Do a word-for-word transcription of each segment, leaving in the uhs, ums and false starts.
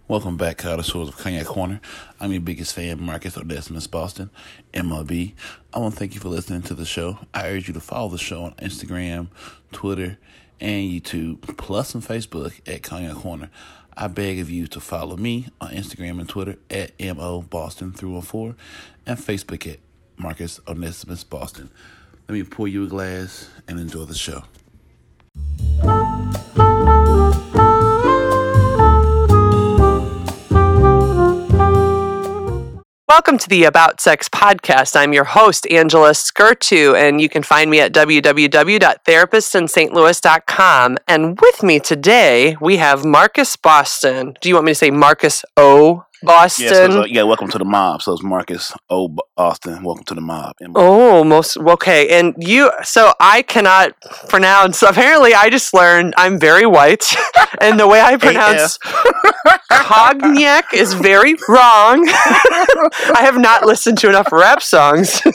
Welcome back, connoisseurs of Cognac Corner. I'm your biggest fan, Marcus Onesimus Boston, M L B. I want to thank you for listening to the show. I urge you to follow the show on Instagram, Twitter, and YouTube, plus on Facebook at Cognac Corner. I beg of you to follow me on Instagram and Twitter at M O Boston three one four and Facebook at Marcus Onesimus Boston. Let me pour you a glass and enjoy the show. Welcome to the About Sex podcast. I'm your host, Angela Skirtu, and you can find me at w w w dot therapist in st louis dot com. And with me today, we have Marcus Boston. Do you want me to say Marcus O. Boston? Yeah, so, yeah, welcome to the mob. So it's Marcus O. Boston. Welcome to the mob. Oh, most okay. And you, so I cannot pronounce. Apparently, I just learned I'm very white, and the way I pronounce cognac is very wrong. I have not listened to enough rap songs. no,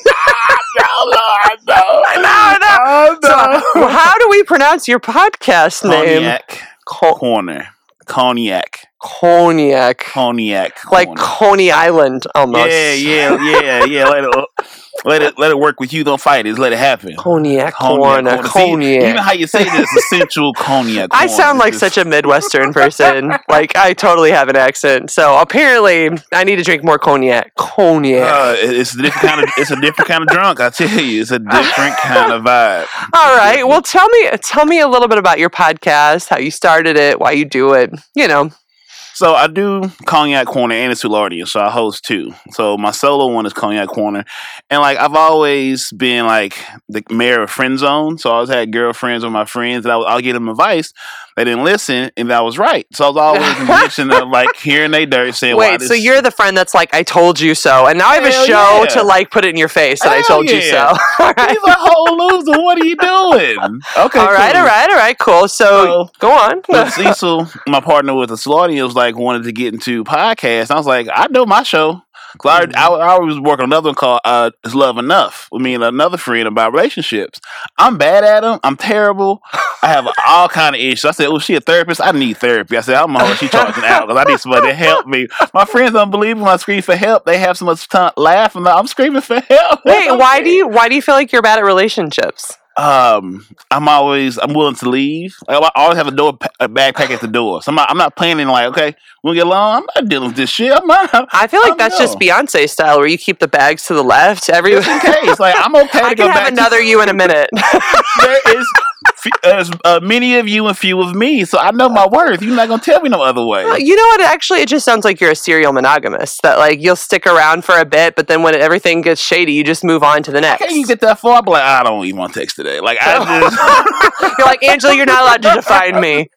no, I know. I know, I know. Oh, no. So, how do we pronounce your podcast name? Cognac Co- Corner. Cognac. Cognac. Cognac. Like Corner. Coney Island, almost. Yeah, yeah, yeah, yeah. Let it, let it, let it work with you. Don't fight it. Just let it happen. Cognac Corner. Cognac. Cognac. See, even how you say this, essential cognac. I sound like such a Midwestern person. Like, I totally have an accent. So apparently, I need to drink more cognac. Cognac. Uh, it's a different kind of. It's a different kind of drunk. I tell you, it's a different kind of vibe. All right. Well, tell me, tell me a little bit about your podcast, how you started it, why you do it. You know. So I do Cognac Corner and it's Tulardia, so I host two. So my solo one is Cognac Corner, and like I've always been like the mayor of friend zone. So I always had girlfriends with my friends, and I, I'll give them advice. They didn't listen, and that was right. So I was always in the position of like hearing they dirt, saying, "Wait, why this- so you're the friend that's like, I told you so," and now I have a Hell show yeah. to like put it in your face that Hell I told you yeah. so. All right. He's a whole loser. What are you doing? Okay, all right, cool. all right, all right, cool. So, So- go on. But Cecil, my partner with the Slaughter, was like wanted to get into podcasts. I was like, I know my show. Cause I, I, I was working on another one called uh, "Is Love Enough" with me and another friend about relationships. I'm bad at them. I'm terrible. I have all kind of issues. I said, "Oh, she a therapist? I need therapy." I said, "I'm on. She charging out because I need somebody to help me." My friends don't believe when I scream for help. They have so much time laughing. I'm screaming for help. Wait, why do you why do you feel like you're bad at relationships? Um, I'm always I'm willing to leave. Like, I always have a door a backpack at the door. So I'm not, I'm not planning like, okay, we'll get along. I'm not dealing with this shit. I'm not. I feel like I'm that's no. just Beyonce style, where you keep the bags to the left. Every Just in case, like I'm okay to I go can have back. another to, you in a minute. there is there's uh, many of you and few of me, so I know my worth. You're not gonna tell me no other way. You know what? Actually, it just sounds like you're a serial monogamist. That like you'll stick around for a bit, but then when everything gets shady, you just move on to the next. Can't you get that far? I'm like, I don't even want to text today. Like I just. You're like, Angela, you're not allowed to define me.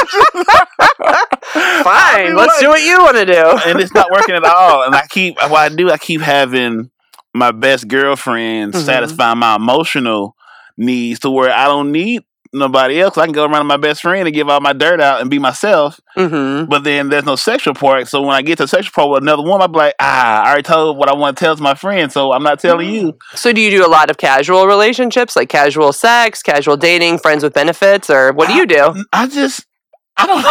Fine, mean, let's what? do what you want to do. And it's not working at all. And I keep what I do. I keep having my best girlfriend Mhm. satisfy my emotional needs to where I don't need nobody else. I can go around to my best friend and give all my dirt out and be myself. Mm-hmm. But then there's no sexual part. So when I get to the sexual part with another woman, I'm like, ah, I already told what I want to tell to my friend, so I'm not telling you. So do you do a lot of casual relationships, like casual sex, casual dating, friends with benefits, or what do you do? I just, I don't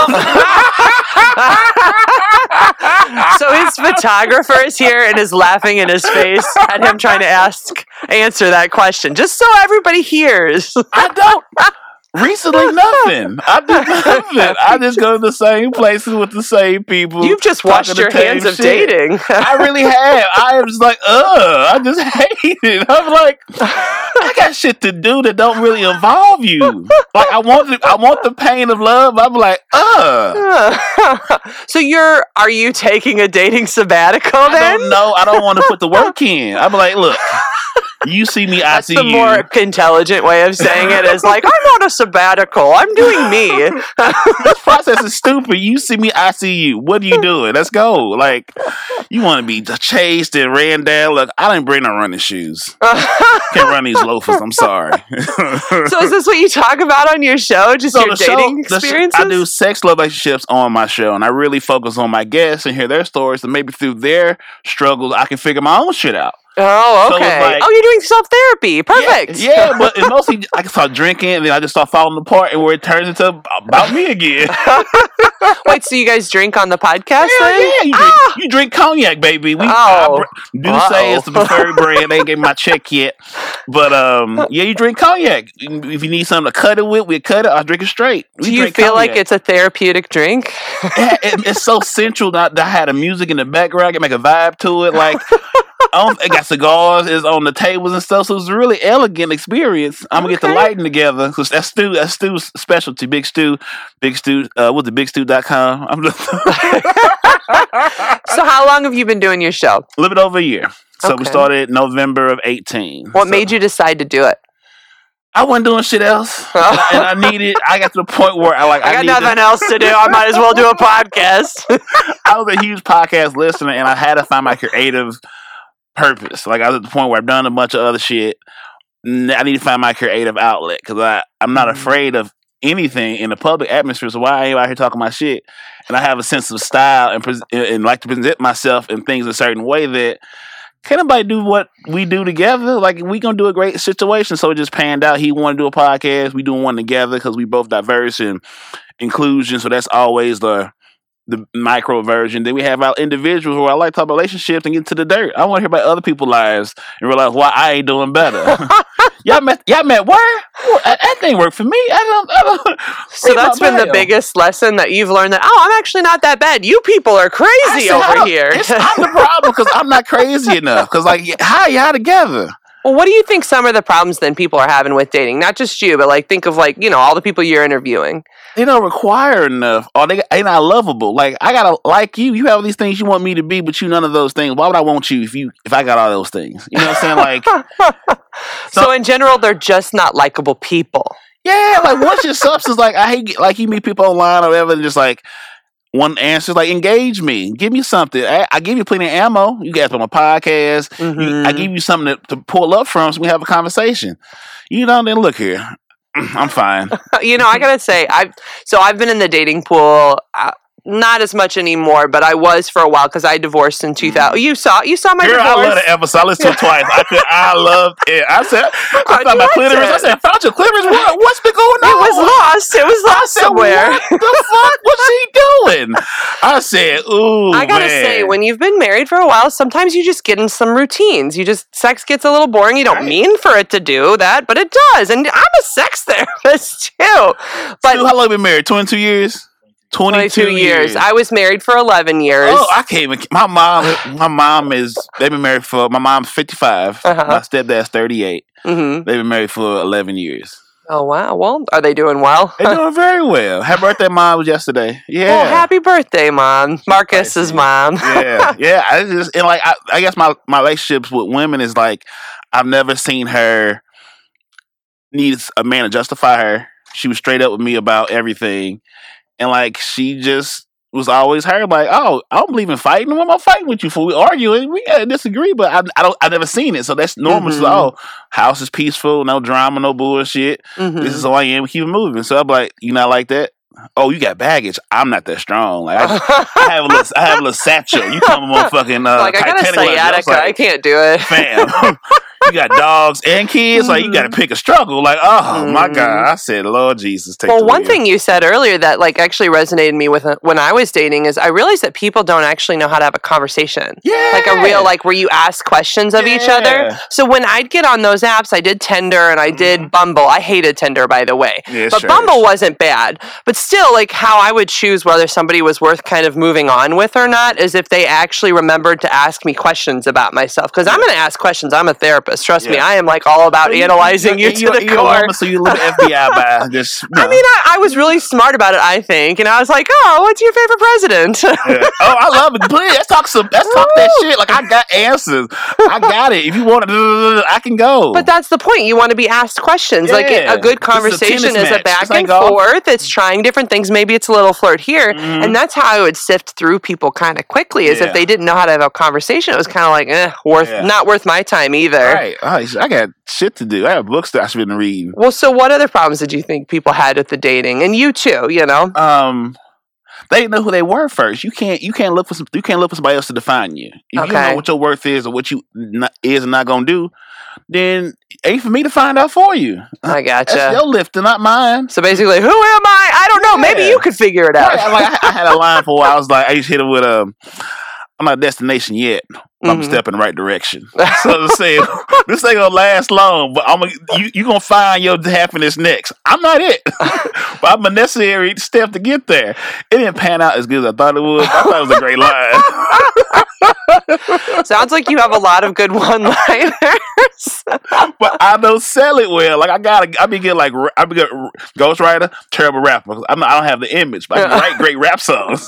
know. So his photographer is here and is laughing in his face at him trying to ask, answer that question, just so everybody hears. I don't. Recently, nothing. I do nothing. I just go to the same places with the same people. You've just washed talking your the same hands of shit. dating. I really have. I am just like, ugh. I just hate it. I'm like, I got shit to do that don't really involve you. Like, I want the, I want the pain of love. I'm like, ugh. So you're, are you taking a dating sabbatical I then? don't know. I don't want to put the work in. I'm like, look. You see me, I That's see the you. more intelligent way of saying it is like, I'm on a sabbatical. I'm doing me. This process is stupid. You see me, I see you. What are you doing? Let's go. Like, you want to be chased and ran down. Look, I didn't bring no running shoes. Can't run these loafers. I'm sorry. So is this what you talk about on your show? Just So your the show- dating the sh- experiences? I do sex love relationships on my show, and I really focus on my guests and hear their stories, and maybe through their struggles, I can figure my own shit out. Oh, So it's okay. like- oh, you're doing self therapy. Perfect. Yeah, yeah, but it's mostly I can start drinking, and then I just start falling apart, and where it turns into about me again. Wait, so you guys drink on the podcast Hell then? yeah, you drink, ah! you drink cognac, baby. We oh. do say it's the preferred brand. They ain't gave me my check yet. But um, yeah, you drink cognac. If you need something to cut it with, we cut it. I drink it straight. We do you feel cognac. Like it's a therapeutic drink? Yeah, it, it's so central that I had the music in the background. I can make a vibe to it. Like, I, I got cigars is on the tables and stuff. So it's a really elegant experience. I'm going to okay. get the lighting together. Because that's Stu, that's Stu's specialty. Big Stu. Big Stu. Uh, what's the big stu dot com? I'm just So how long have you been doing your show? A little bit over a year. So okay. we started November of eighteen. What so. made you decide to do it? I wasn't doing shit else, and, I, and I needed. I got to the point where I like. I, I got nothing to, else to do. I might as well do a podcast. I was a huge podcast listener, and I had to find my creative purpose. Like I was at the point where I've done a bunch of other shit. I need to find my creative outlet because I I'm not afraid of anything in the public atmosphere. So why I ain't out here talking my shit? And I have a sense of style and pre- and like to present myself in things a certain way that. Can anybody do what we do together? Like, we gonna do a great situation. So it just panned out. He wanted to do a podcast. We doing one together because we both diverse and inclusion. So that's always the the micro version. Then we have our individuals where I like to talk about relationships and get to the dirt. I want to hear about other people's lives and realize why I ain't doing better. y'all met, y'all met where? Well, that, that thing worked for me. I don't. I don't so that's been bio. The biggest lesson that you've learned. That oh, I'm actually not that bad. You people are crazy said, over here. It's, I'm the problem because I'm not crazy enough. Because like, how y'all together? Well, what do you think some of the problems then people are having with dating? Not just you, but like think of like, you know, all the people you're interviewing. They don't require enough, or they they not lovable. Like I gotta like you. You have all these things you want me to be, but you none of those things. Why would I want you if you if I got all those things? You know what I'm saying? Like, so, so in general, they're just not likable people. Yeah, like what's your substance? Like I hate like you meet people online or whatever, and just like one answer, like engage me, give me something. I, I give you plenty of ammo. You guys on my podcast. Mm-hmm. You, I give you something to, to pull up from, so we have a conversation. You know, then look here. I'm fine. You know, I gotta say, I've so I've been in the dating pool. Uh, Not as much anymore, but I was for a while because I divorced in two thousand. You saw, you saw my Girl, divorce. I love the episode. I listened to it twice. I could, I loved it. I said, I found my clitoris. It. I said, I found your clitoris. What, what's been going on? It was lost. It was lost said, somewhere. What the fuck was she doing? I said, ooh, I gotta man. say, when you've been married for a while, sometimes you just get in some routines. You just sex gets a little boring. You don't right. mean for it to do that, but it does. And I'm a sex therapist too. But so how long have you been married? twenty-two years. twenty-two years. I was married for eleven years. Oh, I can't even. My mom, my mom is. They've been married for. My mom's fifty-five. Uh-huh. My stepdad's thirty-eight. Mm-hmm. They've been married for eleven years. Oh wow! Well, are they doing well? They're doing very well. Happy birthday, mom! Was yesterday. Yeah. Well, happy birthday, mom. Marcus's mom. Yeah, yeah. I just and like I, I guess my my relationships with women is like I've never seen her need a man to justify her. She was straight up with me about everything. And like she just was always her like, oh, I don't believe in fighting. What am I fighting with you for? We arguing, we gotta disagree, but I, I don't. I never seen it, so that's normal. Mm-hmm. So, oh, house is peaceful, no drama, no bullshit. Mm-hmm. This is who I am. We keep it moving. So I'm like, you not like that? Oh, you got baggage. I'm not that strong. Like I, I have a little, I have a little satchel. You come on fucking uh, like I got a sciatica. Like, I can't do it, fam. You got dogs and kids, like you got to pick a struggle. Like, oh mm. my God, I said, Lord Jesus. Take well, one wheel. thing you said earlier that like actually resonated me with uh, when I was dating is I realized that people don't actually know how to have a conversation. Yeah, like a real like where you ask questions of yeah. each other. So when I'd get on those apps, I did Tinder and I did mm. Bumble. I hated Tinder, by the way, yeah, but sure Bumble is. wasn't bad. But still, like how I would choose whether somebody was worth kind of moving on with or not is if they actually remembered to ask me questions about myself. Because yeah. I'm going to ask questions. I'm a therapist. Trust yeah. me, I am. Like all about so analyzing you, you, you to the you core. So you live F B I by just. No. I mean, I, I was really smart about it. I think, and I was like, "Oh, what's your favorite president?" Yeah. Oh, I love it. Please, let's talk some. Let's talk that shit. Like I got answers. I got it. If you want to, I can go. But that's the point. You want to be asked questions. Yeah. Like a good conversation is a, is a back and forth. It's trying different things. Maybe it's a little flirt here, mm-hmm. and that's how I would sift through people kind of quickly. Is yeah. if they didn't know how to have a conversation, it was kind of like, eh, worth yeah. not worth my time either. Right. Oh, I got shit to do. I have books that I should be reading. Well, so what other problems did you think people had with the dating, and you too? You know, um, they didn't know who they were first. You can't, you can't look for some, you can't look for somebody else to define you. If okay. you don't know what your worth is or what you not, is and not gonna do, then it ain't for me to find out for you. I gotcha. That's your lifting, not mine. So basically, who am I? I don't know know. Yeah. Maybe you could figure it out. Right. Like, I, I had a line for a while. I was like, I used to hit it with um, I'm not a destination yet. But mm-hmm. I'm a step in the right direction. So to say, this ain't gonna last long, but I'm gonna, you you gonna find your happiness next. I'm not it, but I'm a necessary step to get there. It didn't pan out as good as I thought it would. I thought it was a great line. Sounds like you have a lot of good one-liners. But I don't sell it well. Like I gotta, I be getting like I be getting ghostwriter, terrible rapper. I'm not, I don't have the image, but I can write great rap songs.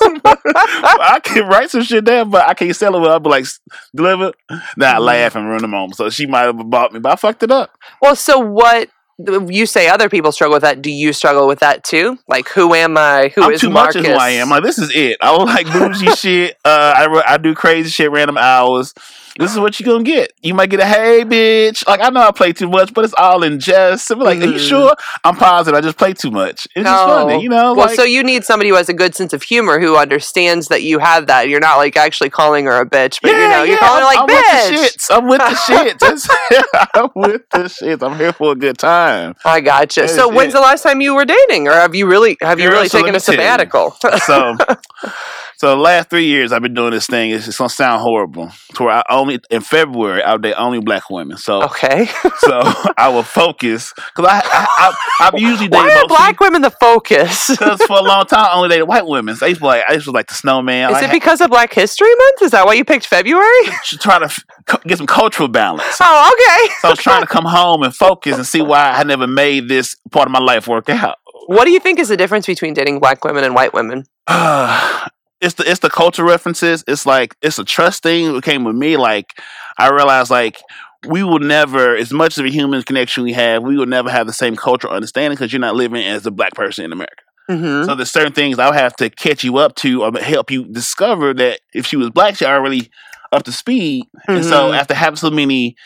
I can write some shit down, but I can't sell it well. I'll be like. Deliver. Now I laugh and ruin the moment. So she might have bought me, but I fucked it up. Well, so what? You say other people struggle with that. Do you struggle with that too? Like, who am I? Who I'm is too Marcus? much as who I am. Like, this is it. I don't like bougie shit. Uh, I I do crazy shit, random hours. This is what you gonna get. You might get a hey bitch. Like I know I play too much, but it's all in jest. So like, mm-hmm. Are you sure? I'm positive. I just play too much. It's no. just funny, you know. Well, like, so you need somebody who has a good sense of humor, who understands that you have that. You're not like actually calling her a bitch, but yeah, you know, yeah, you're calling her like I'm bitch. With the shits. I'm with the shits. I'm with the shits. I'm here for a good time. I gotcha. That's so when's it. the last time you were dating, or have you really have you Girl, really so taken a sabbatical? so. So the last three years I've been doing this thing. It's, it's gonna sound horrible. To where I only in February I'll date only black women. So okay. So I will focus because I, I, I I've usually dated. Why are black women the focus? Because for a long time I only dated white women. So I used to like I used to like the snowman. Is like, it because of Black History Month? Is that why you picked February? To try to f- get some cultural balance. Oh, okay. So I was trying to come home and focus and see why I never made this part of my life work out. What do you think is the difference between dating black women and white women? Uh, It's the it's the cultural references. It's like it's a trust thing. It came with me. Like I realized, like we will never, as much of a human connection we have, we will never have the same cultural understanding because you're not living as a black person in America. Mm-hmm. So there's certain things I'll have to catch you up to or help you discover that if she was black, she already up to speed. Mm-hmm. And so after having so many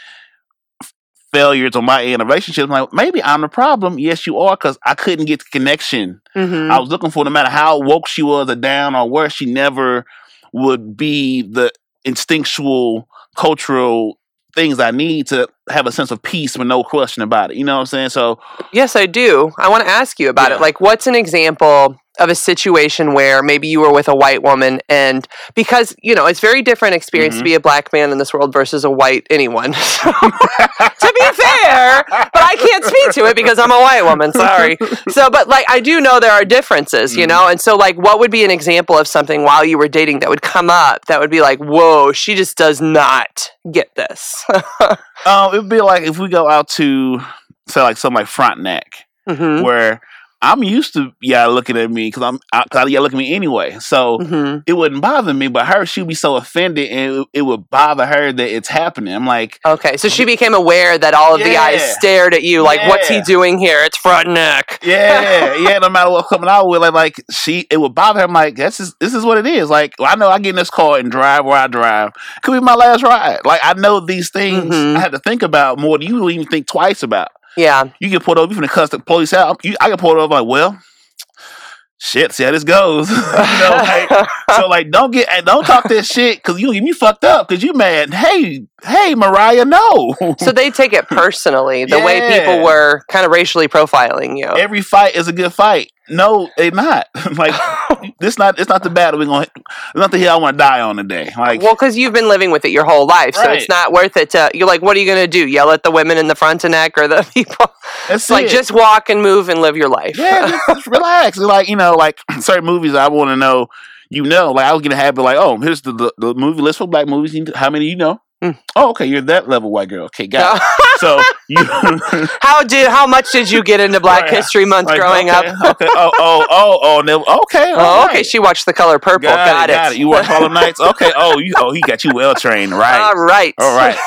failures on my end of relationships, I'm like, maybe I'm the problem. Yes, you are, because I couldn't get the connection mm-hmm. I was looking for. No matter how woke she was or down or worse, she never would be the instinctual cultural things I need to have a sense of peace with no question about it. You know what I'm saying? So yes, I do. I want to ask you about yeah. it. Like, what's an example of a situation where maybe you were with a white woman, and because, you know, it's very different experience mm-hmm. to be a black man in this world versus a white anyone. So, to be fair, but I can't speak to it because I'm a white woman. Sorry. So, but like, I do know there are differences, you mm-hmm. know? And so like, what would be an example of something while you were dating that would come up that would be like, whoa, she just does not get this? um, it would be like if we go out to, say, like something like Frontenac, mm-hmm. where I'm used to y'all looking at me because I'm cause y'all look at me anyway. So mm-hmm. it wouldn't bother me, but her, she'd be so offended and it, it would bother her that it's happening. I'm like, okay, so she became aware that all of yeah. the eyes stared at you like, yeah. what's he doing here? It's Frontenac. Yeah, yeah. No matter what coming out with, like, like she, it would bother her. I'm like, this is this is what it is. Like, well, I know I get in this car and drive where I drive. Could be my last ride. Like, I know these things mm-hmm. I had to think about more than you would even think twice about. Yeah. You get pulled over, you finna cuss the police out. You, I get pulled over, like, well, shit, see how this goes. you know, like, so, like, don't get, don't talk that shit, because you get me fucked up, because you mad. Hey, hey, Mariah, no. So they take it personally, the yeah. way people were kind of racially profiling you. Every fight is a good fight. No, they're not. Like, this not, it's not the battle we're going to, it's not the hill I want to die on today. Like, well, because you've been living with it your whole life, right. so it's not worth it to, you're like, what are you going to do? Yell at the women in the Frontenac or the people? It's like, just walk and move and live your life. Yeah, just, just relax. Like, you know, like, certain movies I want to know, you know, like, I was going to have it like, oh, here's the, the, the movie list for black movies. How many you know? Mm. Oh, okay, you're that level white girl. Okay, got it. So you how did how much did you get into Black right. History Month like, growing okay, up? okay. Oh, oh, oh, oh, no, okay. Oh, right. okay. She watched The Color Purple. Got, got it, it. Got it. You watched Harlem Nights. Okay. Oh, you. Oh, he got you well trained. Right. All right. All right.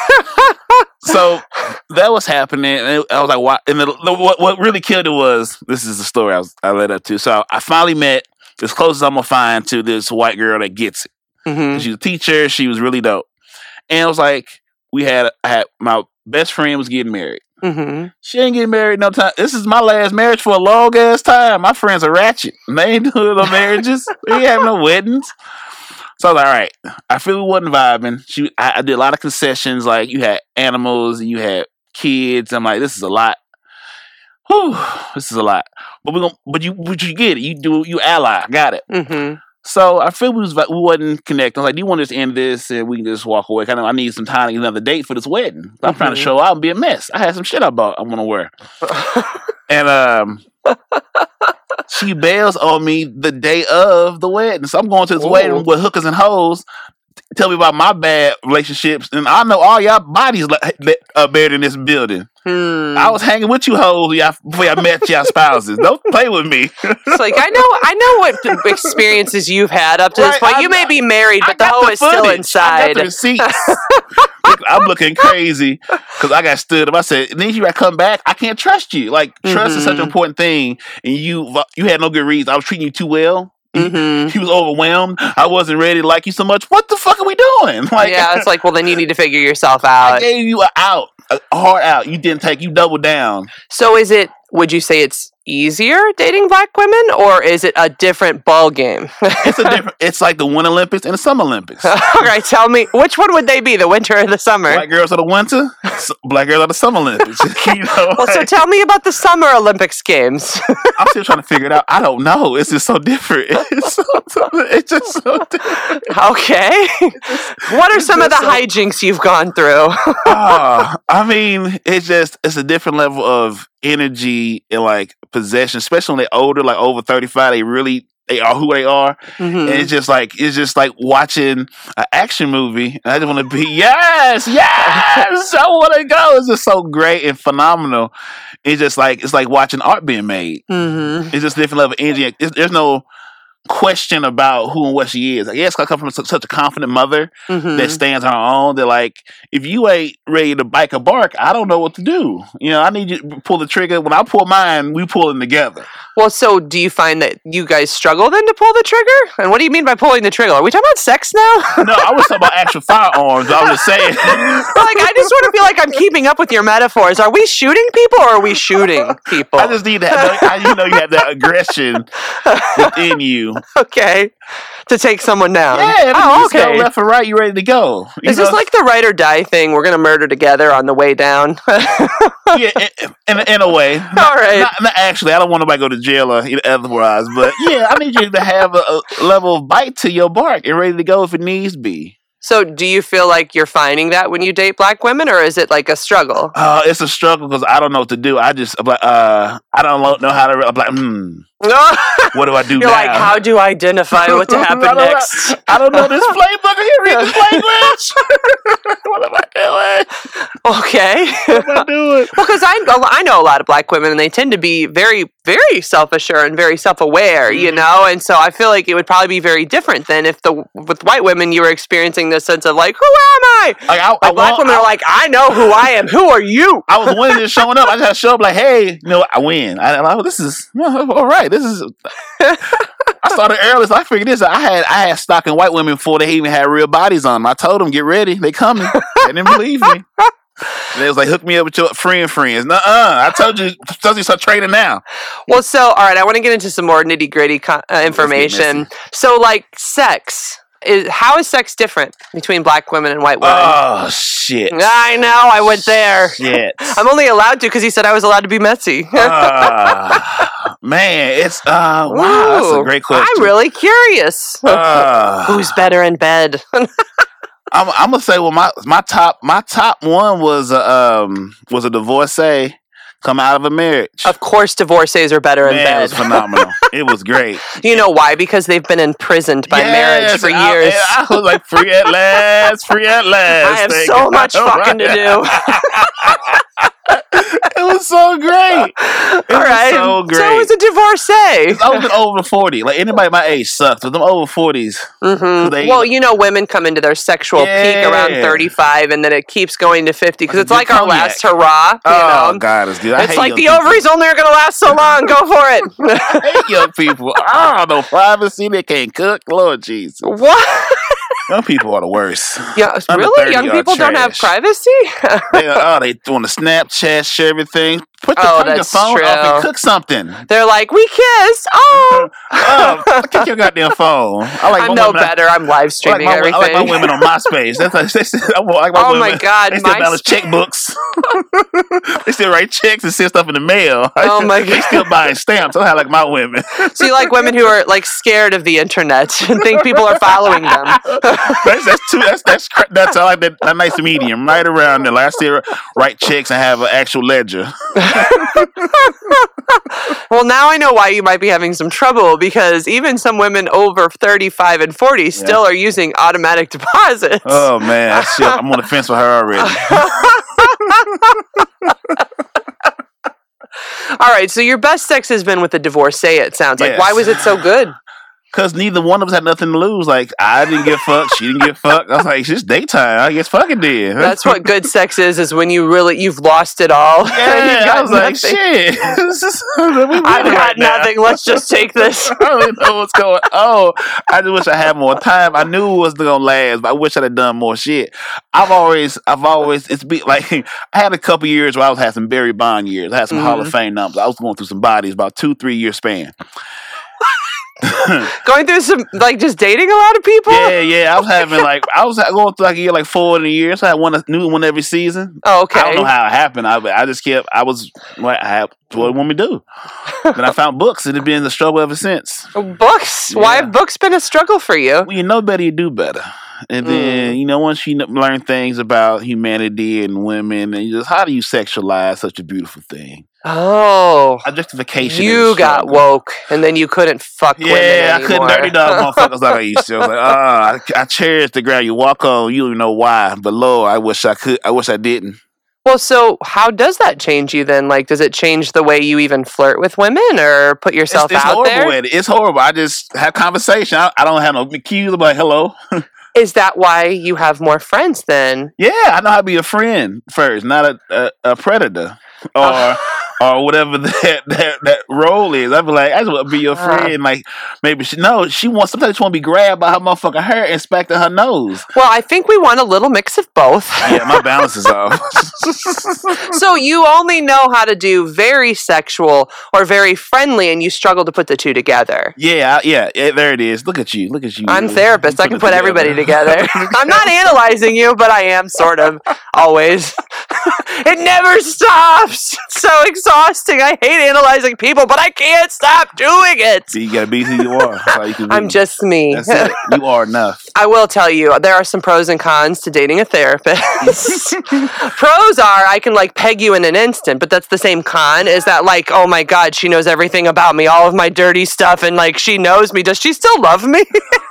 So that was happening, and I was like, "Why?" And the, the, what what really killed it was this is the story I was I led up to. So I finally met as close as I'm gonna find to this white girl that gets it. Mm-hmm. She's a teacher. She was really dope, and it was like. We had, I had, my best friend was getting married. Mm-hmm. She ain't getting married no time. This is my last marriage for a long ass time. My friends are ratchet. They ain't doing no marriages. They ain't having no weddings. So I was like, all right. I feel we wasn't vibing. She, I, I did a lot of concessions. Like, you had animals and you had kids. I'm like, this is a lot. Whew, this is a lot. but we gonna, but you, but you get it. You do, you ally. Got it. Mm-hmm. So I feel we was we wasn't connecting. I was like, do you want to just end this and we can just walk away? Kind of, I need some time to get another date for this wedding. So I'm mm-hmm. trying to show out and be a mess. I had some shit I bought I want to wear, and um. she bails on me the day of the wedding. So I'm going to this Ooh. wedding with hookers and hoes. Tell me about my bad relationships. And I know all y'all bodies are buried in this building. Hmm. I was hanging with you hoes y'all, before I met y'all spouses. Don't play with me. It's like, I know I know what experiences you've had up to right, this point. I, you may be married, but the hoe the is still inside. I got the receipts. I'm looking crazy because I got stood up. I said, Nisha, I come back. I can't trust you. Like, trust mm-hmm. is such an important thing. And you you had no good reason. I was treating you too well. Mm-hmm. He was overwhelmed. I wasn't ready to like you so much. What the fuck are we doing? Like, yeah, it's like, well, then you need to figure yourself out. I gave you an out, a hard out. You didn't take. You doubled down. So, is it? Would you say it's easier dating black women, or is it a different ball game? It's a different. It's like the Winter Olympics and the Summer Olympics. All right, tell me which one would they be? The winter or the summer? Black girls are the winter. Black girls are the Summer Olympics. You know, well, like, so tell me about the Summer Olympics games. I'm still trying to figure it out. I don't know. It's just so different. It's, so, it's just so different. Okay. Just, what are some of the so, hijinks you've gone through? uh, I mean, it's just it's a different level of energy and like possession, especially when they're older, like over thirty-five. They really they are who they are, mm-hmm. and it's just like it's just like watching an action movie. And I just want to be yes, yes. I want to go. It's just so great and phenomenal. It's just like it's like watching art being made. Mm-hmm. It's just a different level of energy. It's, there's no question about who and what she is. I guess I come from such, such a confident mother mm-hmm. that stands on her own. That like, if you ain't ready to bike or bark, I don't know what to do. You know, I need you to pull the trigger. When I pull mine, we pull it together. Well, so do you find that you guys struggle then to pull the trigger? And what do you mean by pulling the trigger? Are we talking about sex now? No, I was talking about actual firearms. I was just saying. Like, I just want to feel like I'm keeping up with your metaphors. Are we shooting people or are we shooting people? I just need that. I, you know, you have that aggression within you. Okay. To take someone down. Yeah. Oh, okay. Go left or right, you ready to go. You Is know? This like the ride or die thing? We're going to murder together on the way down? Yeah, in, in, in a way. Not, All right. Not, not actually, I don't want nobody to go to jail or otherwise, but yeah, I need you to have a, a level of bite to your bark and ready to go if it needs be. So do you feel like you're finding that when you date black women, or is it like a struggle? Uh, it's a struggle because I don't know what to do. I just, uh, I don't know how to, I'm like, hmm. What do I do You're now? like, how do I identify what to happen I next? I don't know this playbook. Are you reading this language? What am I doing? Okay. What am I doing? Well, because I, I know a lot of black women, and they tend to be very, very self-assured and very self-aware, mm-hmm. you know? And so I feel like it would probably be very different than if the with white women, you were experiencing this sense of like, who am I? Like, I, like I black want, women I, are like, I know who I am. Who are you? I was winning just showing up. I just had to show up like, hey, you know, I win. I, I'm like, this is, well, all right. This is. I started early, so I figured this. I had I had stock in white women before they even had real bodies on them. I told them, get ready, they coming. They didn't believe me. They was like, hook me up with your friend friends. Nuh-uh. I told you, I told you start trading now. Well, so all right, I want to get into some more nitty gritty co- uh, information. So, like sex. Is, how is sex different between black women and white women? Oh, shit. I know, I went there. Shit. I'm only allowed to because he said I was allowed to be messy. uh, man, it's, uh, wow, Ooh, that's a great question. I'm really curious. Uh, Who's better in bed? I'm, I'm gonna say, well, my my top my top one was a, um, was a divorcee. Come out of a marriage. Of course, divorcees are better Man, in bed. It was phenomenal. It was great. You know why? Because they've been imprisoned by yes, marriage for I, years. I was like, free at last, free at last. I have so God. much fucking to do. It was so great. It All was right. so great. So it was a divorcee. I was over forty. Like, anybody my age sucks. But them over forties. Mm-hmm. They, well, you know, women come into their sexual yeah. peak around thirty-five, and then it keeps going to fifty because it's like cognac. Our last hurrah. You oh, know? God, it's good. I it's like the people. ovaries only are going to last so long. Go for it. I hate young people. I don't know privacy. They can't cook. Lord Jesus. What? Young people are the worst. Yeah, really? Young people don't have privacy? they, oh, they doing the Snapchat, share everything. Put the oh, turn your phone true. off and cook something. They're like, we kissed. Oh, oh kick your goddamn phone. I like I'm no better. I, I'm live streaming I like my, everything. I like my women on MySpace. That's like, I like my oh women. my God, they still balance checkbooks. They still write checks and send stuff in the mail. Oh my god! They still buying stamps. I like my women. So you like women who are like scared of the internet and think people are following them. that's that's too. That's that's that's I like that, that nice medium right around there. Like I still write checks and have an actual ledger. Well, now I know why you might be having some trouble, because even some women over thirty-five and forty still yeah. are using automatic deposits. Oh man, shit, I'm on the fence with her already. All right, so your best sex has been with a divorcee, it sounds like. Yes. Why was it so good? Because neither one of us had nothing to lose. Like, I didn't get fucked, she didn't get fucked. I was like, it's just daytime. I guess fucking did. That's what good sex is, is when you really, you've lost it all. Yeah, I was nothing. like, shit. I've got right nothing. Now. Let's just take this. I don't even know what's going on. I just wish I had more time. I knew it wasn't going to last, but I wish I'd have done more shit. I've always, I've always, it's be like, I had a couple years where I was having some Barry Bond years. I had some mm-hmm. Hall of Fame numbers. I was going through some bodies, about two, three year span. Going through some, like, just dating a lot of people? Yeah, yeah. I was having, like, I was going through, like, a year, like, four in a year. So I had one, a new one every season. Oh, okay. I don't know how it happened. I, I just kept, I was, like, I have, what do you want me to do? Then I found books, and it's been a struggle ever since. Books? Yeah. Why have books been a struggle for you? Well, you know better, you do better. And then, mm. you know, once you learn things about humanity and women, and just how do you sexualize such a beautiful thing? Oh, objectification. You got woke, and then you couldn't fuck yeah, women anymore. Yeah, I couldn't dirty dog motherfuckers like I used to. I was like, oh, I, I cherish the ground you walk on. You don't even know why, but Lord, I wish I could. I wish I didn't. Well, so how does that change you then? Like, does it change the way you even flirt with women or put yourself it's, it's out horrible there? With it. It's horrible. I just have conversation. I, I don't have no cues. I'm like, hello. Is that why you have more friends then? Yeah, I know how to be a friend first, not a a, a predator or uh, or whatever that, that that role is. I'd be like, I just want to be your friend. Uh, like maybe she no, she wants sometimes she want to be grabbed by her motherfucking hair and smacked in her nose. Well, I think we want a little mix of both. Yeah, my balance is off. So you only know how to do very sexual or very friendly, and you struggle to put the two together. Yeah, yeah, yeah there it is. Look at you. Look at you. I'm a therapist. I can put together. everybody together. I'm not analyzing you, but I am sort of always. It never stops. It's so exhausting. I hate analyzing people, but I can't stop doing it. So you gotta be who you are. That's all you can be. I'm just me. That's it. You are enough. I will tell you, there are some pros and cons to dating a therapist. Pros are I can like peg you in an instant, but that's the same con is that like, oh my God, she knows everything about me, all of my dirty stuff, and like she knows me. Does she still love me?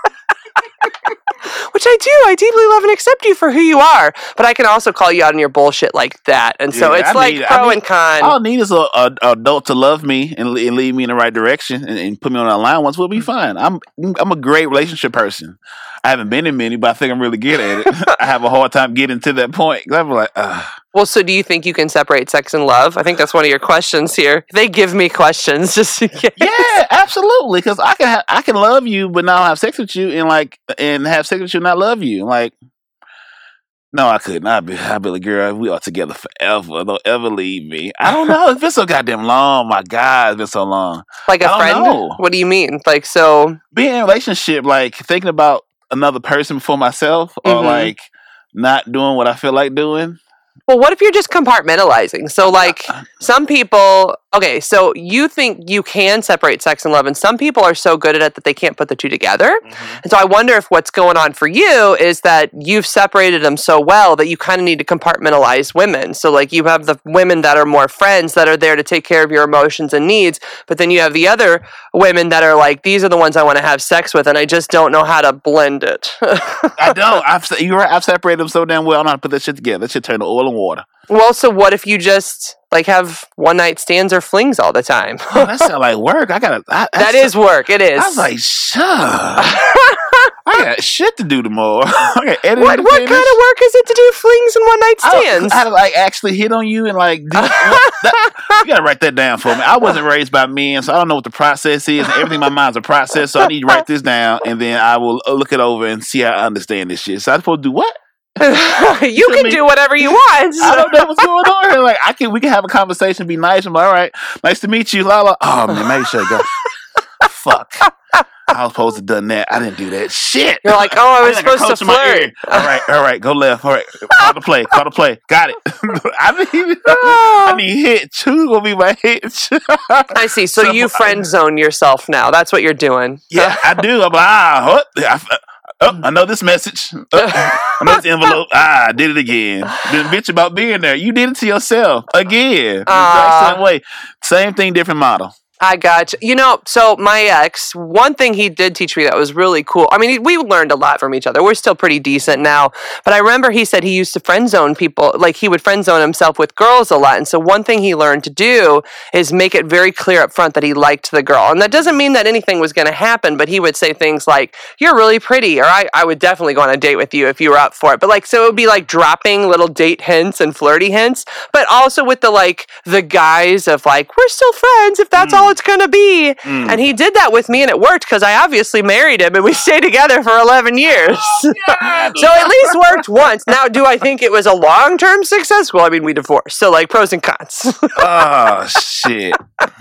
Which I do. I deeply love and accept you for who you are. But I can also call you out on your bullshit like that. And so yeah, it's I like need, pro I need, and con. All I need is an adult to love me and, and lead me in the right direction and, and put me on an allowance. We'll be fine. I'm I'm a great relationship person. I haven't been in many, but I think I'm really good at it. I have a hard time getting to that point. I'm like, ugh. Well, so do you think you can separate sex and love? I think that's one of your questions here. They give me questions just in case. Yeah, absolutely. Because I can ha- I can love you, but not have sex with you, and like and have sex with you and not love you. Like, no, I couldn't. I'd be, I'd be like, girl, we are together forever. Don't ever leave me. I don't know. It's been so goddamn long. My God, it's been so long. Like a friend? Know. What do you mean? Like, so being in a relationship, like thinking about another person before myself, or mm-hmm. like not doing what I feel like doing. Well, what if you're just compartmentalizing? So, like, some people, okay, so you think you can separate sex and love, and some people are so good at it that they can't put the two together. Mm-hmm. And so I wonder if what's going on for you is that you've separated them so well that you kind of need to compartmentalize women. So, like, you have the women that are more friends that are there to take care of your emotions and needs, but then you have the other women that are like, these are the ones I want to have sex with, and I just don't know how to blend it. I don't. I've, you're right. I've separated them so damn well. I don't know how to put that shit together. That shit turn to oil and water. Well, so what if you just like have one night stands or flings all the time? Oh, that sounds like work. I gotta. I, that is work. It is. I was like, shut up. I got shit to do tomorrow. I got editing. What, what kind of work is it to do flings and one night stands? I, I had to like actually hit on you and like. Do, that, you gotta write that down for me. I wasn't raised by men, so I don't know what the process is. And everything in my mind's a process, so I need to write this down, and then I will look it over and see how I understand this shit. So I'm supposed to do what? you can me? do whatever you want. I don't know what's going on here. Like I can, we can have a conversation, be nice. I'm like, all right, nice to meet you, Lala. Oh man, maybe should go. Fuck. I was supposed to have done that. I didn't do that. Shit. You're like, oh, I was I think I supposed to coached in my flirt. ear. All right, all right, go left. All right, call the play, call the play. Got it. I need, I need hitch. Who's gonna be my hitch? I see. So, so you friend zone yourself now. That's what you're doing. Yeah, I do. I'm like, ah, oh, oh, I know this message. Oh, I know this envelope. Ah, I did it again. Then bitch about being there. You did it to yourself again. Uh, same way. Same thing, different model. I got you. You know, so my ex, one thing he did teach me that was really cool. I mean, we learned a lot from each other. We're still pretty decent now. But I remember he said he used to friend zone people. Like, he would friend zone himself with girls a lot. And so one thing he learned to do is make it very clear up front that he liked the girl. And that doesn't mean that anything was going to happen, but he would say things like, you're really pretty, or I, I would definitely go on a date with you if you were up for it. But like, so it would be like dropping little date hints and flirty hints, but also with the like, the guise of like, we're still friends if that's mm. all it's gonna be. Mm. And he did that with me, and it worked because I obviously married him and we stayed together for eleven years. Oh, so at least worked once. Now, do I think it was a long-term success? Well, I mean, we divorced, so like pros and cons. Oh shit.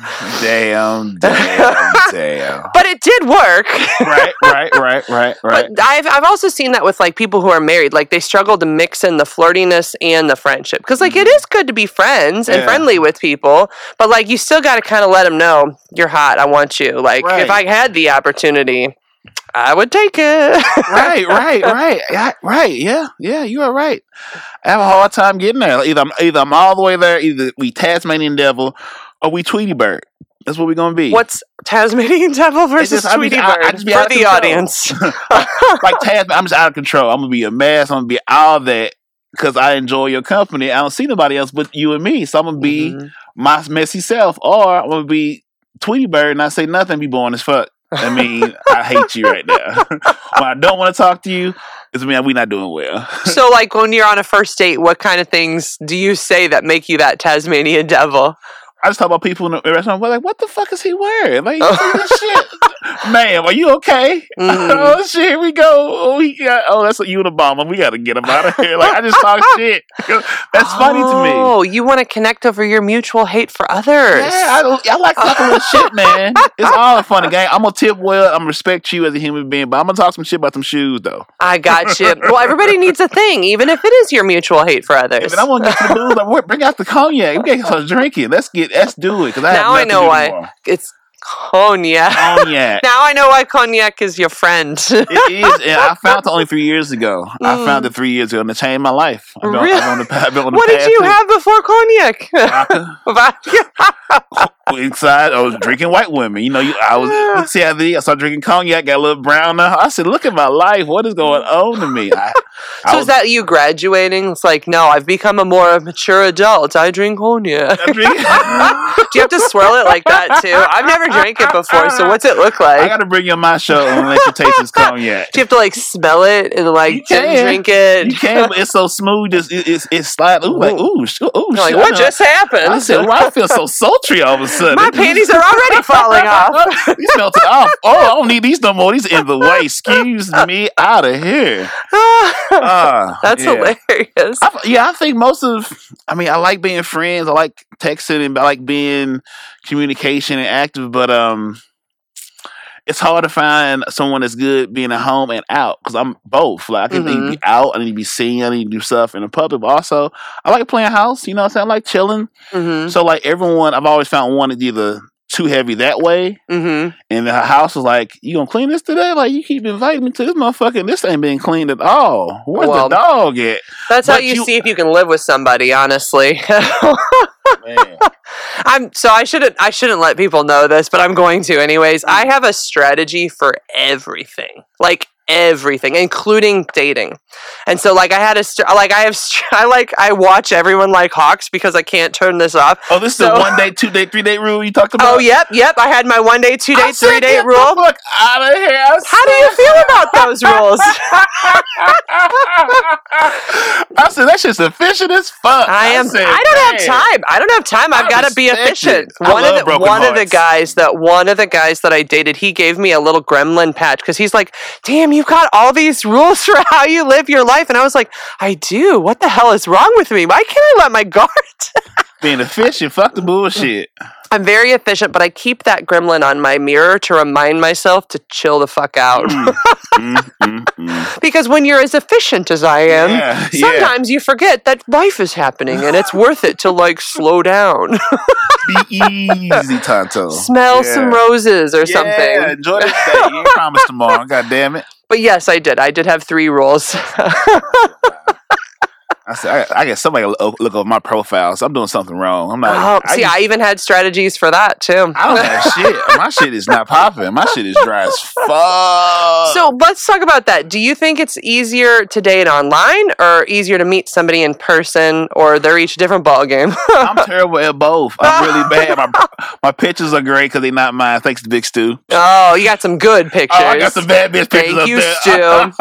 Damn, damn, damn. But it did work. Right, right, right, right, right. But I've I've also seen that with like people who are married, like they struggle to mix in the flirtiness and the friendship. Because like mm-hmm. it is good to be friends and yeah. friendly with people, but like you still got to kind of let them know you're hot. I want you. Like right. if I had the opportunity, I would take it. right, right, right, yeah, right. Yeah, yeah, you are right. I have a hard time getting there. Either I'm either I'm all the way there. Either we Tasmanian Devil or we Tweety Bird. That's what we're gonna be. What's Tasmanian Devil versus just, Tweety I, Bird I, I just be for the control. Audience? Like Tasman, I'm just out of control. I'm gonna be a mess. I'm gonna be all that because I enjoy your company. I don't see nobody else but you and me. So I'm gonna be mm-hmm. my messy self, or I'm gonna be Tweety Bird and I say nothing. Be boring as fuck. I mean, I hate you right now. When I don't want to talk to you, it's mean we're not doing well. So, like when you're on a first date, what kind of things do you say that make you that Tasmanian Devil? I just talk about people in the restaurant. We're like, what the fuck is he wearing? Like, this shit. Ma'am, are you okay? Mm. Oh shit, here we go. Oh, he got. Oh, that's a Unabomber. We got to get him out of here. Like, I just talk shit. That's funny oh, to me. Oh, you want to connect over your mutual hate for others? Yeah, I, I like talking little shit, man. It's all a funny game. I'm gonna tip well. I'm gonna respect you as a human being, but I'm gonna talk some shit about them shoes, though. I got you. Well, everybody needs a thing, even if it is your mutual hate for others. And I want to get to the booze. Like, bring out the cognac. We gotta start drinking. Let's get. Let's do it. Cause I now I know why anymore. It's. Cognac. Cognac. Now I know why cognac is your friend. It is, and I found it only three years ago. Mm. I found it three years ago, and it changed my life. I've been, really? I've been on the, I've been on the what did you thing. have before cognac? Vodka. Vodka. Inside, I was drinking white women. You know, you, I was. Let's see how the I started drinking cognac, got a little brown now. I said, "Look at my life. What is going on to me?" I, so I was, is that you graduating? It's like, no, I've become a more mature adult. I drink cognac. I drink. Do you have to swirl it like that too? I've never drank it before, so what's it look like? I got to bring you on my show and let you taste this cognac. Do you have to like smell it and like drink it? You can, but it's so smooth. It's it's, it's slide. Ooh, like ooh, ooh, ooh like what just happened? I said, "Well, I feel so sultry all of a sudden." My panties are already falling off. You smelled it off. Oh, I don't need these no more. These in the way. Excuse me, out of here. Uh, That's yeah. hilarious. I, yeah, I think most of. I mean, I like being friends. I like texting and I like being communication and active, but um. it's hard to find someone that's good being at home and out because I'm both. Like I can mm-hmm. be out, I need to be seen, I need to do stuff in the public. But also, I like playing house. You know what I'm saying? I like chilling. Mm-hmm. So like everyone, I've always found one that's either too heavy that way, mm-hmm. and the house was like, "You gonna clean this today? Like you keep inviting me to this motherfucker, and this ain't being cleaned at all. Where's well, the dog at?" That's but how you, you see if you can live with somebody. Honestly. Man. I'm so I shouldn't I shouldn't let people know this, but I'm going to anyways. I have a strategy for everything, like everything, including dating. And so, like, I had a like I have I like I watch everyone like hawks because I can't turn this off. Oh, this so, is the one day, two day, three day rule you talked about. Oh, yep, yep. I had my one day, two day, three day rule. Look out of here! I How do you feel about those rules? I said that shit's efficient as fuck. I am. I, said, I don't man. have time. I don't have time. I've got to be efficient. It. One of the one hearts. of the guys that one of the guys that I dated, he gave me a little gremlin patch because he's like, "Damn, you've got all these rules for how you live your life," and I was like, "I do. What the hell is wrong with me? Why can't I let my guard?" Being efficient, fuck the bullshit. I'm very efficient, but I keep that gremlin on my mirror to remind myself to chill the fuck out. Mm, mm, mm, mm. Because when you're as efficient as I am, yeah, sometimes yeah. you forget that life is happening and it's worth it to like slow down. Be easy, Tonto. Smell yeah. some roses or yeah, something. Yeah, enjoy this day. You ain't promised tomorrow. God damn it. But yes, I did. I did have three rules. I said, I, I guess somebody look, look over my profile, so I'm doing something wrong. I'm not. Oh, I see, just, I even had strategies for that too. I don't have shit. My shit is not popping. My shit is dry as fuck. So let's talk about that. Do you think it's easier to date online or easier to meet somebody in person, or they're each a different ballgame? I'm terrible at both. I'm really bad. My my pictures are great because they're not mine. Thanks to Big Stu. Oh, you got some good pictures. Oh, I got some bad bitch pictures Thank up you, there.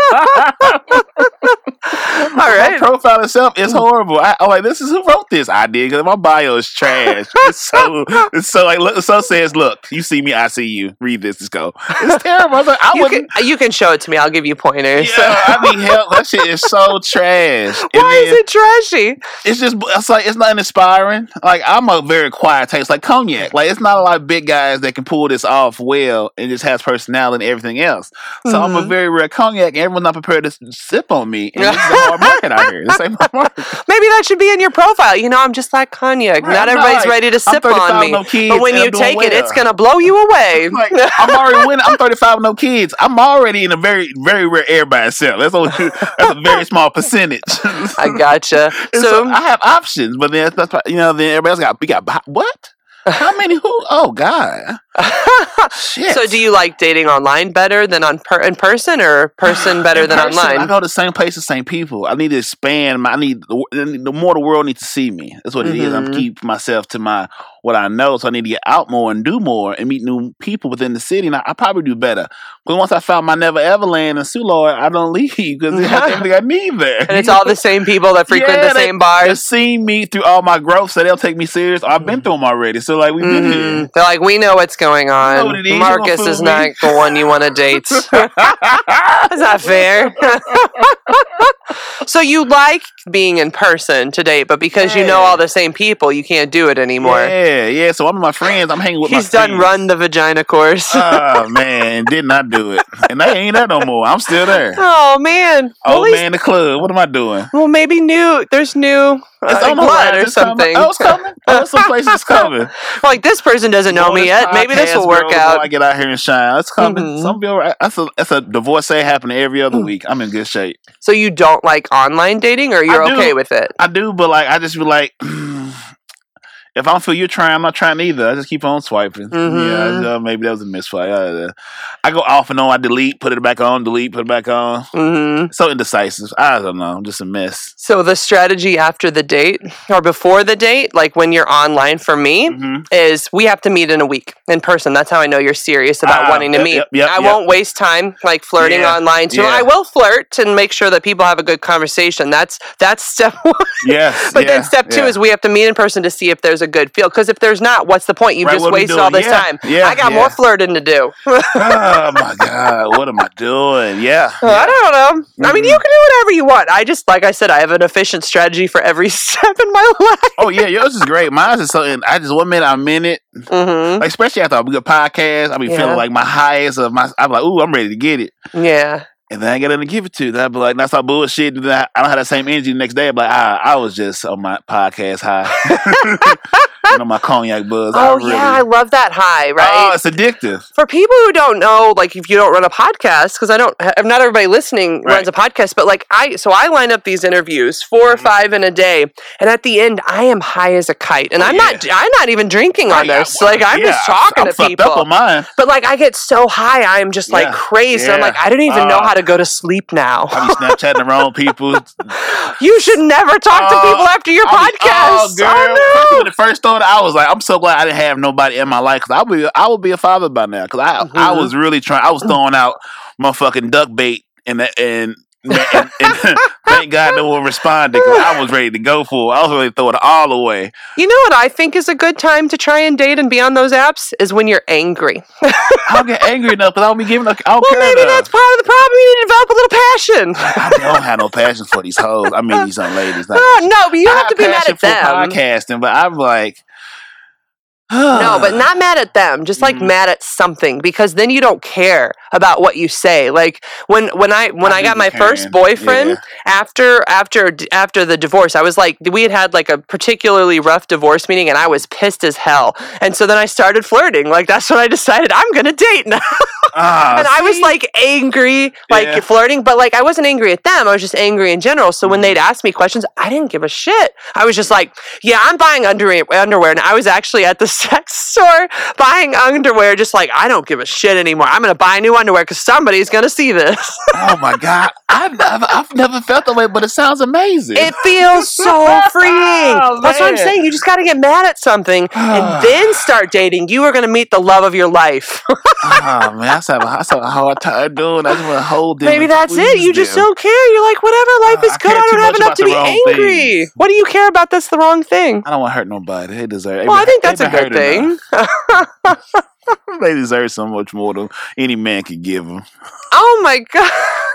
Stu. All right. My profile itself is horrible. I, I'm like, this is who wrote this? I did because my bio is trash. It's so, it's so like, look, so says, look, you see me, I see you. Read this. Let's go. It's terrible. I was like, I you, wouldn't. Can, you can show it to me. I'll give you pointers. Yeah, I need help. That shit is so trash. Why then, is it trashy? It's just, it's like, it's not inspiring. Like, I'm a very quiet taste, like cognac. Like, it's not a lot of big guys that can pull this off well and just has personality and everything else. So mm-hmm. I'm a very rare cognac, and everyone's not prepared to sip on me. And this is a hard market out here. This ain't my market. Maybe that should be in your profile. You know, I'm just like cognac. Right, not everybody's like, ready to sip on me. No kids, but when you take well. it, it's gonna blow you away. Like, I'm already winning. I'm thirty-five with no kids. I'm already in a very, very rare air by itself. That's only, that's a very small percentage. I gotcha. So, so I have options, but then that's, that's you know, then everybody else got we got what? How many? Who? Oh God! Shit. So, do you like dating online better than on per- in person, or person better in than person, online? I go to the same place, the same people. I need to expand. My, I need the, the more the world needs to see me. That's what it mm-hmm. is. I'm keep myself to my what I know, so I need to get out more and do more and meet new people within the city. And I, I probably do better because once I found my never ever land in Soulard, I don't leave because they have everything I need there. And it's all the same people that frequent yeah, the they, same bars. They've seen me through all my growth, so they'll take me serious. I've been through them already, so like we've been mm-hmm. here. They're like, we know what's going on. You know what it is. Marcus is not me. The one you want to date. That's not fair. So you like being in person to date, but because yeah. you know all the same people, you can't do it anymore. Yeah, yeah. So I'm with my friends. I'm hanging with He's my done friends. Run the Vagina course. Oh, man. Did not do it. And I ain't that no more. I'm still there. Oh, man. Old well, man, the club. What am I doing? Well, maybe new. There's new it's uh, on blood or it's something. Coming. Oh, it's coming. Oh, some places it's coming. Like, this person doesn't know me yet. Maybe this will work out. I get out here and shine. It's coming. Mm-hmm. Some people, that's a, that's a divorce that happening every other week. I'm in good shape. So you don't like online dating, or you're okay with it? I do, but like I just be like, if I don't feel you're trying, I'm not trying either. I just keep on swiping. Mm-hmm. Yeah, uh, maybe that was a misfire. Uh, I go off and on. I delete, put it back on, delete, put it back on. Mm-hmm. So indecisive. I don't know. I'm just a mess. So the strategy after the date or before the date, like when you're online for me, mm-hmm. is we have to meet in a week in person. That's how I know you're serious about uh, wanting to yep, meet. Yep, yep, I yep. won't waste time like flirting yeah, online too. Yeah. I will flirt and make sure that people have a good conversation. That's that's step one. Yes. But yeah, then step two yeah. is we have to meet in person to see if there's a good feel. Because if there's not, what's the point? You've right, just wasted all this yeah, time. Yeah, I got yeah. more flirting to do. Oh my God, what am I doing? Yeah, uh, yeah. I don't know. Mm-hmm. I mean, you can do whatever you want. I just, like I said, I have an efficient strategy for every step in my life. Oh yeah, yours is great. Mine is something. I just one minute I'm in it. Mm-hmm. Like especially after a good podcast, I be yeah. feeling like my highest of my. I'm like, ooh, I'm ready to get it. Yeah. And then I ain't got nothing to give it to. Then I be like, that's all bullshit. And then I don't have that same energy the next day. I'm like, ah, I was just on my podcast high. On my cognac buzz. Oh, I really, yeah, I love that high, right? Oh, it's addictive. For people who don't know, like, if you don't run a podcast, because I don't, not everybody listening right. runs a podcast, but like, I, so I line up these interviews, four mm-hmm. or five in a day, and at the end, I am high as a kite, and oh, I'm yeah. not, I'm not even drinking on this. Well, like, I'm yeah, just talking I'm to people. Up on mine. But like, I get so high, I am just like yeah. crazed. Yeah. I'm like, I don't even uh, know how to go to sleep now. I be Snapchatting the wrong people. You should never talk uh, to people after your I podcast. Be, oh, girl. Oh, no. When it first started, I was like, I'm so glad I didn't have nobody in my life because I would, I would be a father by now because I, mm-hmm. I was really trying. I was throwing out motherfucking duck bait and and. and, and, and thank God no one responded because I was ready to go for it. I was ready to throw it all away. You know what I think is a good time to try and date and be on those apps is when you're angry. I don't get angry enough because I don't be giving. I don't well, care maybe enough. that's part of the problem. You need to develop a little passion. I don't have no passion for these hoes. I mean, these young ladies. Uh, no, but you don't have to be mad at them. Podcasting, but I'm like. No, but not mad at them. Just like mm-hmm. mad at something, because then you don't care about what you say. Like when when I when I, I got my caring. first boyfriend yeah. after after after the divorce, I was like, we had had like a particularly rough divorce meeting, and I was pissed as hell. And so then I started flirting. Like that's when I decided I'm gonna date now. Uh, and see? I was like angry, like yeah. flirting, but like I wasn't angry at them. I was just angry in general. So mm-hmm. when they'd ask me questions, I didn't give a shit. I was just like, yeah, I'm buying underwear. Underwear, and I was actually at the sex store buying underwear, just like I don't give a shit anymore. I'm gonna buy new underwear because somebody's gonna see this. Oh my god, I've never, I've never felt that way, but it sounds amazing. It feels so freeing. Oh, that's what I'm saying. You just got to get mad at something and then start dating. You are gonna meet the love of your life. Oh man, I have a, I have a hard time doing. I just want to hold them. Maybe that's it. You them. just don't care. You're like, whatever. Life is uh, good. I, I don't have enough to be angry. Things. What do you care about? That's the wrong thing. I don't want to hurt nobody. They deserve. Well, I think that's a good thing. They deserve so much more than any man could give them. Oh my god.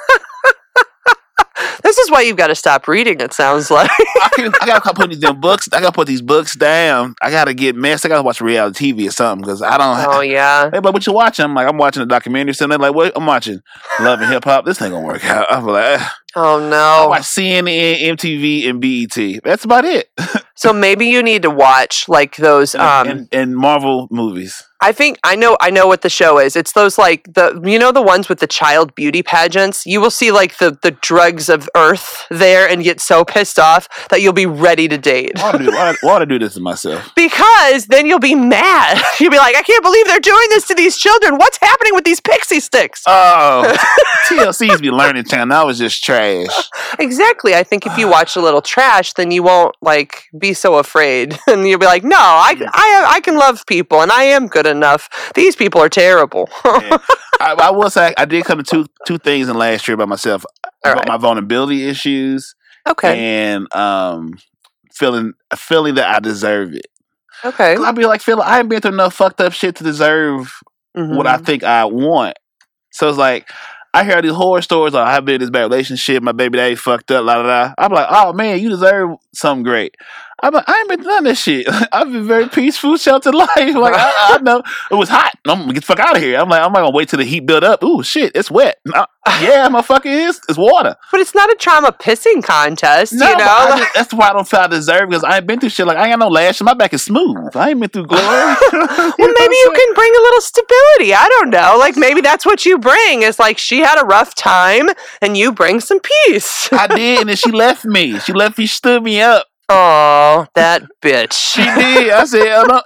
This is why you've got to stop reading, it sounds like. I, can, I got to put these damn books. I got to put these books down. I got to get messed. I got to watch reality T V or something because I don't. Oh, yeah. They're like, what you watching? I'm like, I'm watching a documentary. So they're like, what? I'm watching Love and Hip Hop. This ain't going to work out. I'm like, oh, no. I watch C N N, M T V, and B E T. That's about it. So maybe you need to watch like those. Um, and, and Marvel movies. I think I know I know what the show is. It's those like the you know the ones with the child beauty pageants. You will see like the, the drugs of Earth there and get so pissed off that you'll be ready to date. Why do why, why do I do this to myself? Because then you'll be mad. You'll be like, I can't believe they're doing this to these children. What's happening with these pixie sticks? Oh, T L C's be learning channel. That was just trash. Exactly. I think if you watch a little trash, then you won't like be so afraid, and you'll be like, no, I I I can love people, and I am good enough. These people are terrible. Yeah. I, I will say I did come to two two things in last year about myself. All about right. my vulnerability issues. Okay. And um feeling feeling that I deserve it. Okay. I'd be like, feeling I ain't been through enough fucked up shit to deserve mm-hmm. what I think I want. So it's like I hear these horror stories like I've been in this bad relationship, my baby daddy fucked up, la la la. I'm like, oh man, you deserve something great. I'm like, I ain't been none of this shit. I've been very peaceful, sheltered life. Like I, I know it was hot. I'm gonna get the fuck out of here. I'm like, I'm not gonna wait till the heat build up. Ooh, shit, it's wet. Uh, yeah, motherfucker, is. It's water. But it's not a trauma pissing contest, no, you know. Just, that's why I don't feel I deserve because I ain't been through shit. Like I ain't got no lashes. My back is smooth. I ain't been through glory. Well, maybe you can bring a little stability. I don't know. Like maybe that's what you bring. It's like she had a rough time, and you bring some peace. I did, and then she left me. She left me, stood me up. Oh, that bitch. She did. I said, uh,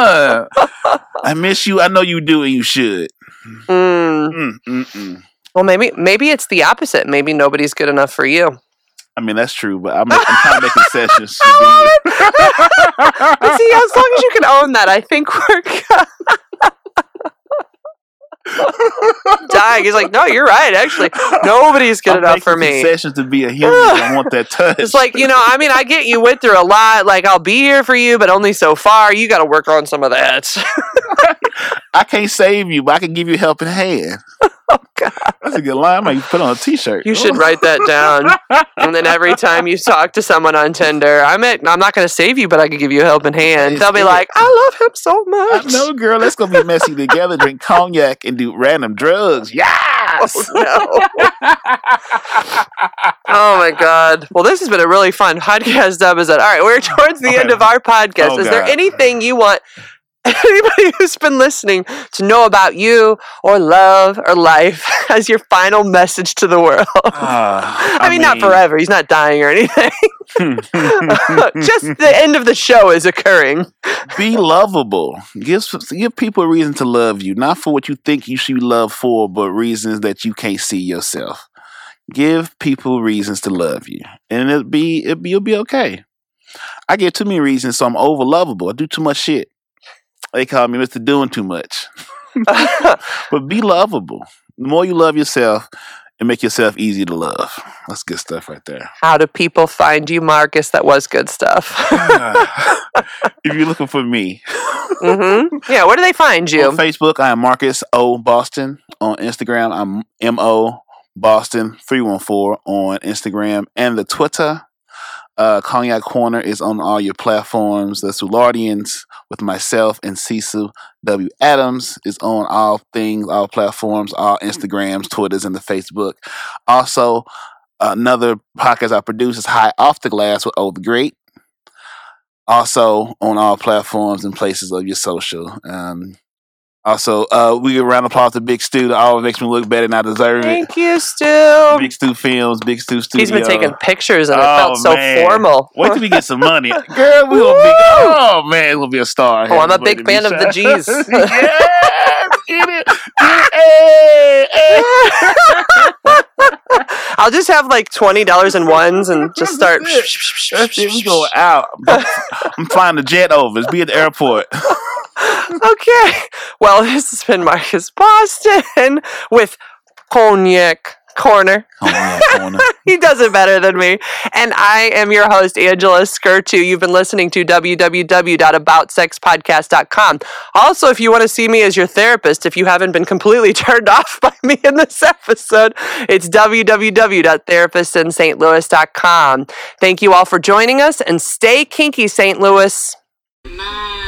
uh, I miss you. I know you do, and you should. Mm. Mm, mm, mm. Well, maybe maybe it's the opposite. Maybe nobody's good enough for you. I mean, that's true, but I'm, I'm trying to make concessions. I love it. But see, as long as you can own that, I think we're good. Dying. He's like, no, you're right. Actually, nobody's good I'm enough for me. Concessions to be a human. I want that touch. It's like, you know, I mean, I get you went through a lot. Like, I'll be here for you, but only so far. You got to work on some of that. I can't save you, but I can give you a helping hand. Oh God, that's a good line. I might put on a T-shirt. You should write that down, and then every time you talk to someone on Tinder, I'm at, I'm not going to save you, but I can give you a helping hand. It's They'll be it. like, "I love him so much." I know, girl. Let's go be messy together, drink cognac, and do random drugs. Yes. Oh, no. Oh my God. Well, this has been a really fun podcast episode. All right, we're towards the okay. end of our podcast. Oh, Is God. there anything you want anybody who's been listening to know about you or love or life as your final message to the world? Uh, I, I mean, mean, not forever. He's not dying or anything. Just the end of the show is occurring. Be lovable. Give give people a reason to love you, not for what you think you should love for, but reasons that you can't see yourself. Give people reasons to love you, and it'll be it'll be, it'll be okay. I give too many reasons, so I'm over lovable. I do too much shit. They call me Mister Doing Too Much. But be lovable. The more you love yourself, it make yourself easy to love. That's good stuff right there. How do people find you, Marcus? That was good stuff. If you're looking for me. Mm-hmm. Yeah, where do they find you? On Facebook, I am Marcus O. Boston. On Instagram, I'm M O Boston three one four on Instagram and the Twitter. Uh, Cognac Corner is on all your platforms. The Soulardians with myself and Cecil W. Adams is on all things, all platforms, all Instagrams, Twitters, and the Facebook. Also, another podcast I produce is High Off the Glass with Oh the Great. Also on all platforms and places of your social. Um, Also, uh, we give a round of applause to Big Stu. That always makes me look better than I deserve Thank it. you, Stu. Big Stu Films, Big Stu Studio. He's been taking pictures and it oh, felt so man. formal. Wait till we get some money. Girl, we will be, oh man, we'll be a star. Oh, I'm a big fan of the G's. Yes, get it. Hey, hey. I'll just have like twenty dollars in ones and just start. That's it. We go out. I'm flying the jet over. Let's be at the airport. Okay. Well, this has been Marcus Boston with Cognac Corner. Cognac Corner. He does it better than me. And I am your host, Angela Skirtu. You've been listening to w w w dot about sex podcast dot com. Also, if you want to see me as your therapist, if you haven't been completely turned off by me in this episode, it's w w w dot therapist in st louis dot com. Thank you all for joining us, and stay kinky, Saint Louis.